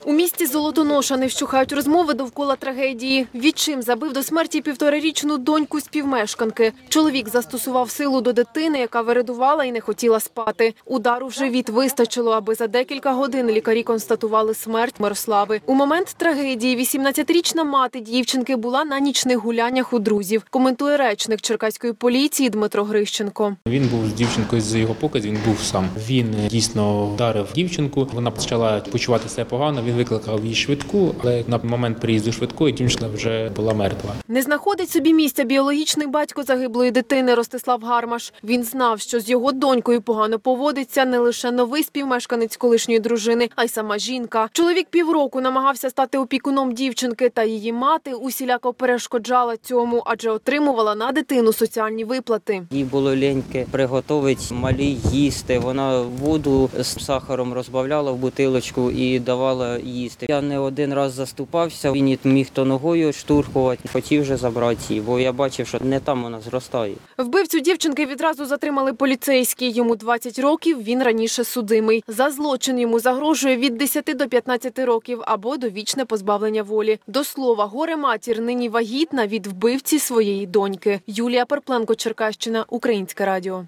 У місті Золотоноша не вщухають розмови довкола трагедії. Відчим забив до смерті 1,5-річну доньку співмешканки. Чоловік застосував силу до дитини, яка виридувала і не хотіла спати. Удару в живіт вистачило, аби за декілька годин лікарі констатували смерть Мирослави. У момент трагедії 18-річна мати дівчинки була на нічних гуляннях у друзів. Коментує речник черкаської поліції Дмитро Грищенко. Він був з дівчинкою, з його показів, він був сам. Він дійсно вдарив дівчинку, вона почала почувати себе погано. Він викликав їй швидку, але на момент приїзду швидкої дівчина вже була мертва. Не знаходить собі місця біологічний батько загиблої дитини Ростислав Гармаш. Він знав, що з його донькою погано поводиться не лише новий співмешканець колишньої дружини, а й сама жінка. Чоловік півроку намагався стати опікуном дівчинки, та її мати усіляко перешкоджала цьому, адже отримувала на дитину соціальні виплати. Їй було ліньки приготувати малій їсти. Вона воду з сахаром розбавляла в бутилочку і давала їсти. Я не один раз заступався, він міг то ногою штурхувати, хотів вже забрати її, бо я бачив, що не там вона зростає. Вбивцю дівчинки відразу затримали поліцейські. Йому 20 років, він раніше судимий. За злочин йому загрожує від 10 до 15 років або довічне позбавлення волі. До слова, горе-матір нині вагітна від вбивці своєї доньки. Юлія Перпленко, Черкащина, Українське радіо.